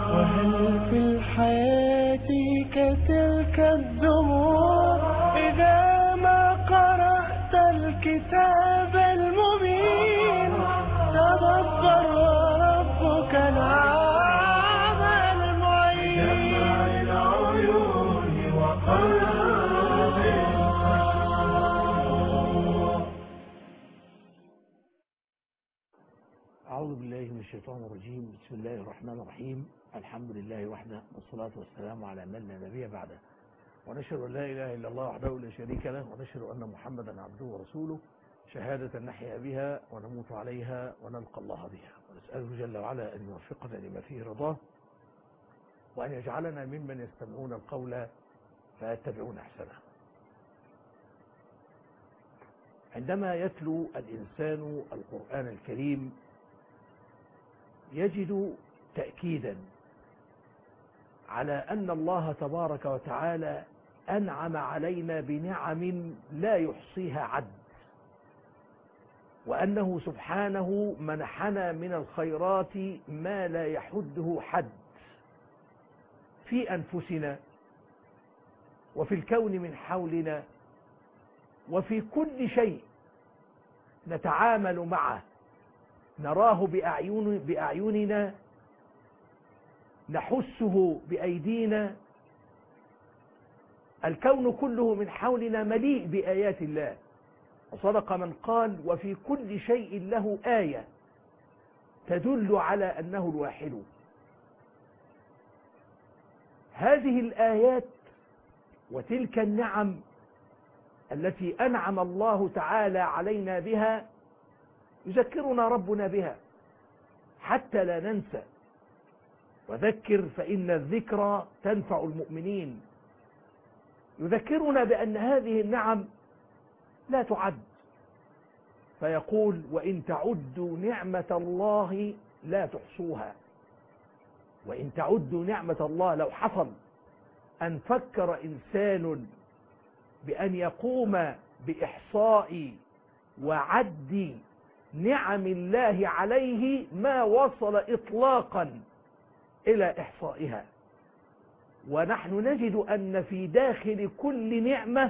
وهل في الحياة كتلك الدموع إذا ما قرأت الكتاب المبين؟ تدبر وربك الأعظم المعين. جمع العيون وقلب القلوب. أعوذ بالله من الشيطان الرجيم. بسم الله الرحمن الرحيم. الحمد لله وحده، والصلاة والسلام على من لا نبي بعده، ونشهد أن لا إله إلا الله وحده لا شريك له، ونشهد أن محمدا عبده ورسوله، شهادة نحيا بها ونموت عليها ونلقى الله بها، ونسأله جل وعلا أن يوفقنا لما فيه رضاه، وأن يجعلنا ممن يستمعون القول فيتبعون أحسنه. عندما يتلو الإنسان القرآن الكريم يجد تأكيدا على أن الله تبارك وتعالى أنعم علينا بنعم لا يحصيها عد، وأنه سبحانه منحنا من الخيرات ما لا يحده حد في أنفسنا وفي الكون من حولنا وفي كل شيء نتعامل معه، نراه بأعيننا، نحسه بأيدينا. الكون كله من حولنا مليء بآيات الله، وصدق من قال: وفي كل شيء له آية تدل على أنه الواحد. هذه الآيات وتلك النعم التي أنعم الله تعالى علينا بها يذكرنا ربنا بها حتى لا ننسى. وذكر فإن الذكرى تنفع المؤمنين. يذكرنا بأن هذه النعم لا تعد، فيقول: وإن تعدوا نعمة الله لا تحصوها. وإن تعدوا نعمة الله، لو حصل أن فكر إنسان بأن يقوم بإحصاء وعد نعم الله عليه ما وصل إطلاقا إلى إحصائها. ونحن نجد أن في داخل كل نعمة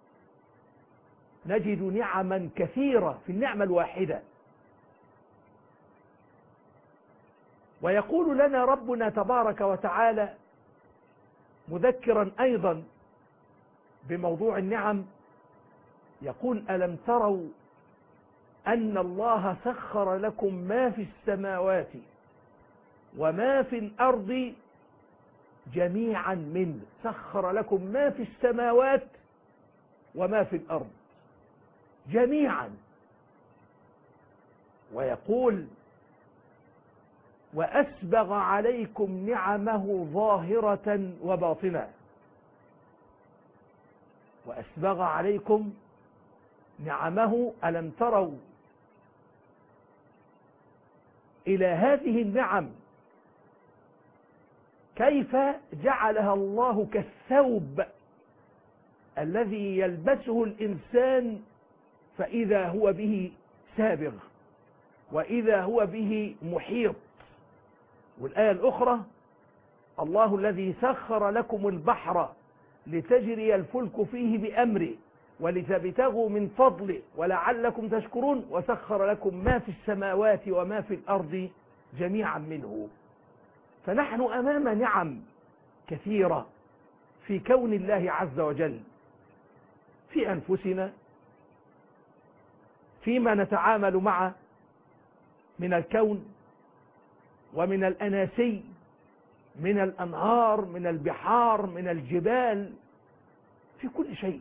نجد نعما كثيرة في النعمة الواحدة. ويقول لنا ربنا تبارك وتعالى مذكرا أيضا بموضوع النعم، يقول: ألم تروا أن الله سخر لكم ما في السماوات وما في الأرض جميعا منه. سخر لكم ما في السماوات وما في الأرض جميعا. ويقول: وأسبغ عليكم نعمه ظاهرة وباطنة. وأسبغ عليكم نعمه. ألم تروا إلى هذه النعم كيف جعلها الله كالثوب الذي يلبسه الإنسان فإذا هو به سابغ وإذا هو به محيط. والآية الأخرى: الله الذي سخر لكم البحر لتجري الفلك فيه بأمره ولتبتغوا من فضله ولعلكم تشكرون وسخر لكم ما في السماوات وما في الأرض جميعا منه. فنحن أمام نعم كثيرة في كون الله عز وجل، في أنفسنا، فيما نتعامل معه من الكون ومن الأناسي، من الأنهار، من البحار، من الجبال، في كل شيء.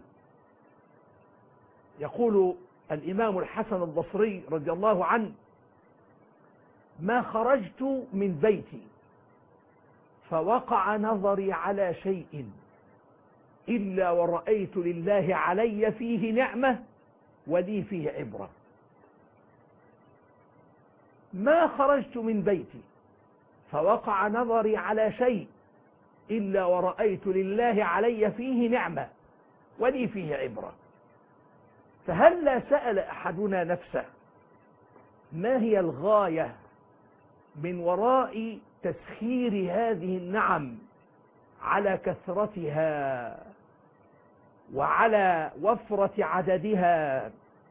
يقول الإمام الحسن البصري رضي الله عنه: ما خرجت من بيتي فوقع نظري على شيء إلا ورأيت لله علي فيه نعمة ولي فيه عبرة. ما خرجت من بيتي فوقع نظري على شيء إلا ورأيت لله علي فيه نعمة ولي فيه عبرة. فهل لا سأل أحدنا نفسه ما هي الغاية من وراء تسخير هذه النعم على كثرتها وعلى وفرة عددها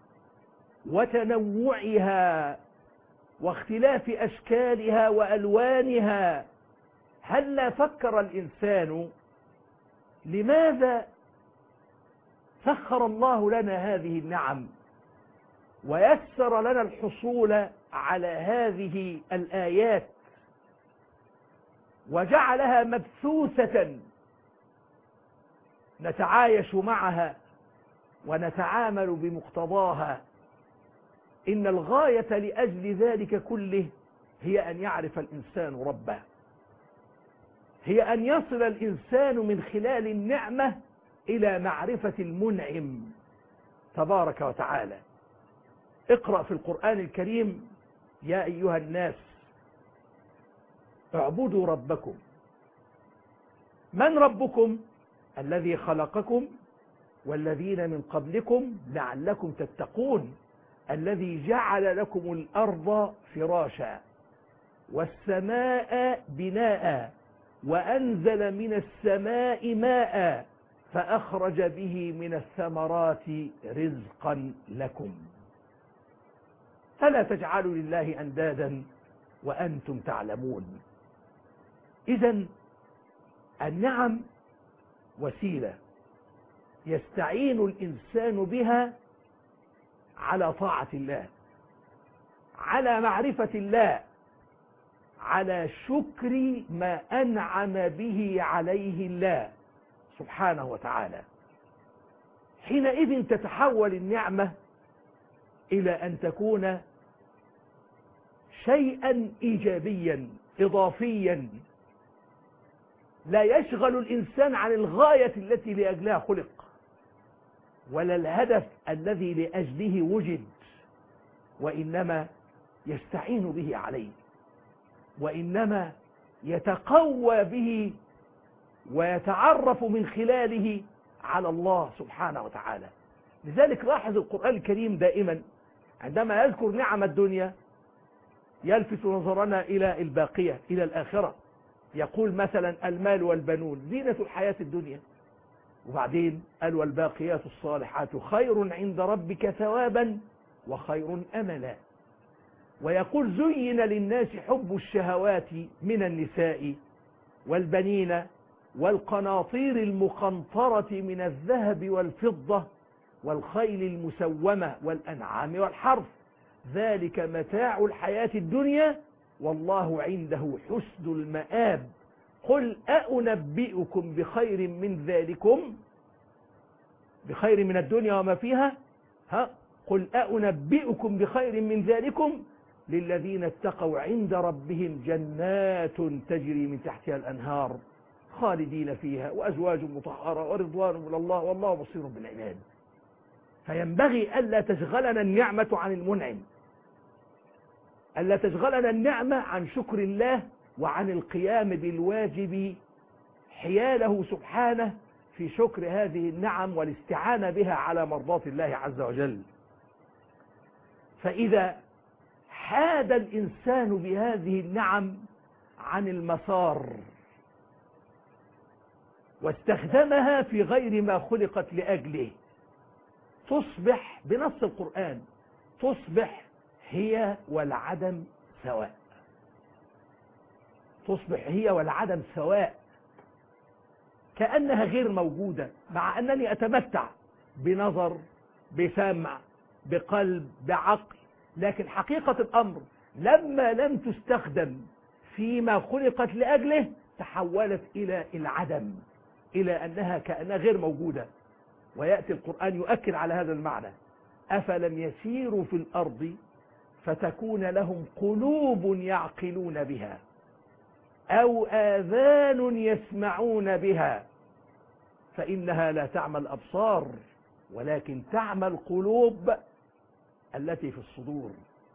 وتنوعها واختلاف أشكالها وألوانها، هل فكر الإنسان لماذا سخر الله لنا هذه النعم ويسر لنا الحصول على هذه الآيات وجعلها مبثوثة نتعايش معها ونتعامل بمقتضاها؟ إن الغاية لأجل ذلك كله هي أن يعرف الإنسان ربه، هي أن يصل الإنسان من خلال النعمة إلى معرفة المنعم تبارك وتعالى. اقرأ في القرآن الكريم: يا أيها الناس اعبدوا ربكم. من ربكم؟ الذي خلقكم والذين من قبلكم لعلكم تتقون، الذي جعل لكم الأرض فراشا والسماء بناء وأنزل من السماء ماء فأخرج به من الثمرات رزقا لكم، فلا تجعلوا لله أندادا وأنتم تعلمون. إذن النعم وسيلة يستعين الإنسان بها على طاعة الله، على معرفة الله، على شكر ما أنعم به عليه الله سبحانه وتعالى. حينئذ تتحول النعمة إلى أن تكون شيئا إيجابيا إضافيا لا يشغل الإنسان عن الغاية التي لأجلها خلق ولا الهدف الذي لأجله وجد، وإنما يستعين به عليه، وإنما يتقوى به ويتعرف من خلاله على الله سبحانه وتعالى. لذلك لاحظ القرآن الكريم دائما عندما يذكر نعم الدنيا يلفت نظرنا إلى الباقية، إلى الآخرة. يقول مثلا: المال والبنون زينة الحياة الدنيا، وبعدين قال: والباقيات الصالحات خير عند ربك ثوابا وخير أملا. ويقول: زين للناس حب الشهوات من النساء والبنين والقناطير المقنطرة من الذهب والفضة والخيل المسومة والأنعام والحرث، ذلك متاع الحياة الدنيا والله عنده حسن المآب. قل أنبئكم بخير من ذلكم، بخير من الدنيا وما فيها، قل أنبئكم بخير من ذلكم للذين اتقوا عند ربهم جنات تجري من تحتها الأنهار خالدين فيها وأزواج مطهرة ورضوان من الله والله بصير بالعباد. فينبغي ألا تشغلنا النعمة عن المنعم، ألا تشغلنا النعمة عن شكر الله وعن القيام بالواجب حياله سبحانه في شكر هذه النعم والاستعانة بها على مرضاة الله عز وجل. فإذا حاد الإنسان بهذه النعم عن المسار واستخدمها في غير ما خلقت لأجله، تصبح بنص القرآن تصبح هي والعدم سواء، تصبح هي والعدم سواء، كأنها غير موجودة، مع أنني أتمتع بنظر بسمع بقلب بعقل، لكن حقيقة الأمر لما لم تستخدم فيما خلقت لأجله تحولت إلى العدم، إلى أنها كأنها غير موجودة. ويأتي القرآن يؤكد على هذا المعنى: أفلم يسيروا في الأرض فتكون لهم قلوب يعقلون بها أو آذان يسمعون بها فإنها لا تعمى الأبصار ولكن تعمى القلوب التي في الصدور.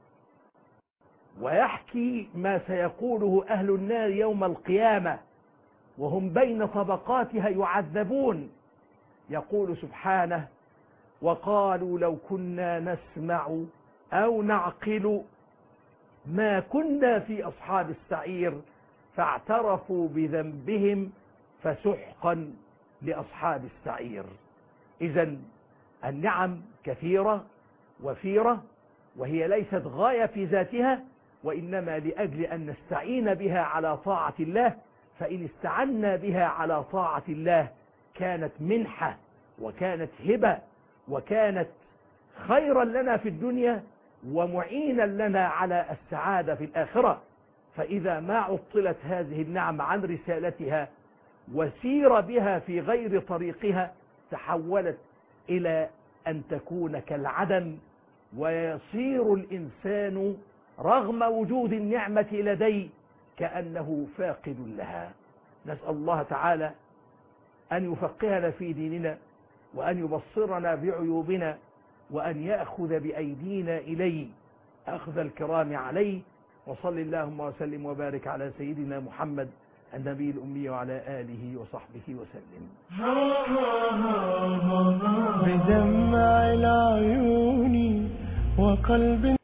ويحكي ما سيقوله أهل النار يوم القيامة وهم بين طبقاتها يعذبون، يقول سبحانه: وقالوا لو كنا نسمع أو نعقل ما كنا في أصحاب السعير فاعترفوا بذنبهم فسحقا لأصحاب السعير. إذن النعم كثيرة وفيرة، وهي ليست غاية في ذاتها، وإنما لأجل أن نستعين بها على طاعة الله. فإن استعنا بها على طاعة الله كانت منحة وكانت هبة وكانت خيرا لنا في الدنيا ومعينا لنا على السعادة في الآخرة. فإذا ما عطلت هذه النعم عن رسالتها وسير بها في غير طريقها تحولت إلى أن تكون كالعدم، ويصير الإنسان رغم وجود النعمة لديه كأنه فاقد لها. نسأل الله تعالى أن يفقهنا في ديننا، وأن يبصرنا بعيوبنا، وأن يأخذ بأيدينا إليه أخذ الكرام عليه. وصل اللهم وسلم وبارك على سيدنا محمد النبي الأمي وعلى آله وصحبه وسلم. بدمع العيون وقلب